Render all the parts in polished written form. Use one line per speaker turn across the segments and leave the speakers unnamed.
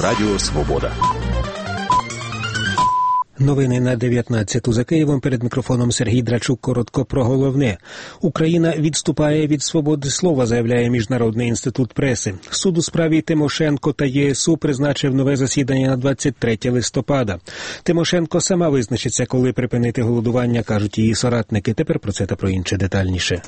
Радіо Свобода.
Новини на 19-ту за Києвом. Перед мікрофоном Сергій Драчук. Коротко про головне. Україна відступає від свободи слова, заявляє Міжнародний інститут преси. Суд у справі Тимошенко та ЄСУ призначив нове засідання на 23 листопада. Тимошенко сама визначиться, коли припинити голодування, кажуть її соратники. Тепер про це та про інше детальніше.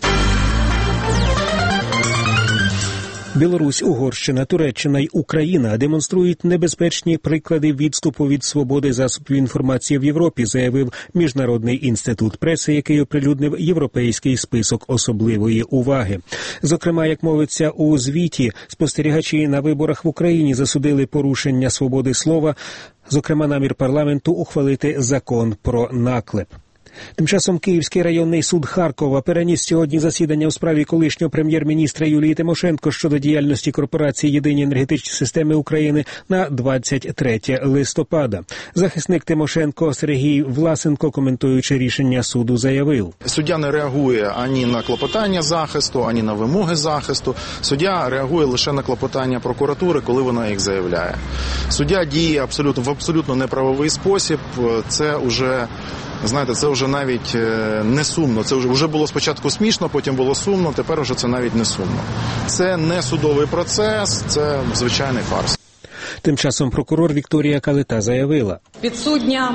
Білорусь, Угорщина, Туреччина й Україна демонструють небезпечні приклади відступу від свободи засобів інформації в Європі, заявив Міжнародний інститут преси, який оприлюднив європейський список особливої уваги. Зокрема, як мовиться у звіті, спостерігачі на виборах в Україні засудили порушення свободи слова, зокрема намір парламенту ухвалити закон про наклеп. Тим часом Київський районний суд Харкова переніс сьогодні засідання у справі колишнього прем'єр-міністра Юлії Тимошенко щодо діяльності корпорації «Єдині енергетичні системи України» на 23 листопада. Захисник Тимошенко Сергій Власенко, коментуючи рішення суду, заявив:
Суддя не реагує ані на клопотання захисту, ані на вимоги захисту. Суддя реагує лише на клопотання прокуратури, коли вона їх заявляє. Суддя діє в абсолютно неправовий спосіб. Це вже, знаєте, це вже навіть не сумно. Це вже було спочатку смішно, потім було сумно, тепер вже це навіть не сумно. Це не судовий процес, це звичайний фарс.
Тим часом прокурор Вікторія Калита заявила:
підсудня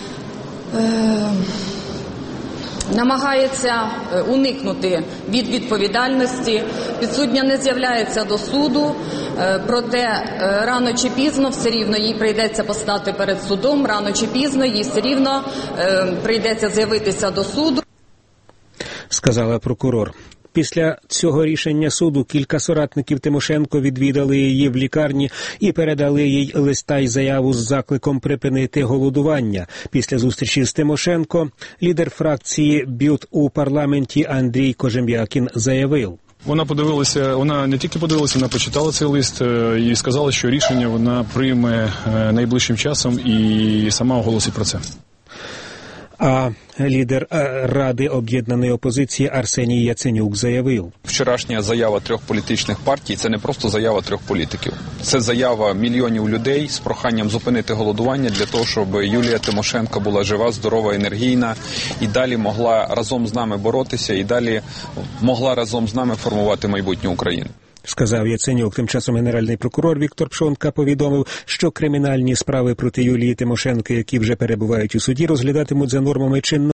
намагається уникнути від відповідальності. Підсудня не з'являється до суду, проте рано чи пізно все рівно їй прийдеться постати перед судом, рано чи пізно їй все рівно прийдеться з'явитися до суду,
сказала прокурор. Після цього рішення суду кілька соратників Тимошенко відвідали її в лікарні і передали їй листа й заяву з закликом припинити голодування. Після зустрічі з Тимошенко лідер фракції БЮТ у парламенті Андрій Кожем'якін заявив:
Вона не тільки подивилася, вона почитала цей лист і сказала, що рішення вона прийме найближчим часом і сама оголосить про це.
А лідер Ради об'єднаної опозиції Арсеній Яценюк заявив:
вчорашня заява 3 політичних партій – це не просто заява 3 політиків. Це заява мільйонів людей з проханням зупинити голодування для того, щоб Юлія Тимошенко була жива, здорова, енергійна і далі могла разом з нами боротися, і далі могла разом з нами формувати майбутнє України.
Сказав Яценюк. Тим часом генеральний прокурор Віктор Пшонка повідомив, що кримінальні справи проти Юлії Тимошенко, які вже перебувають у суді, розглядатимуть за нормами чинного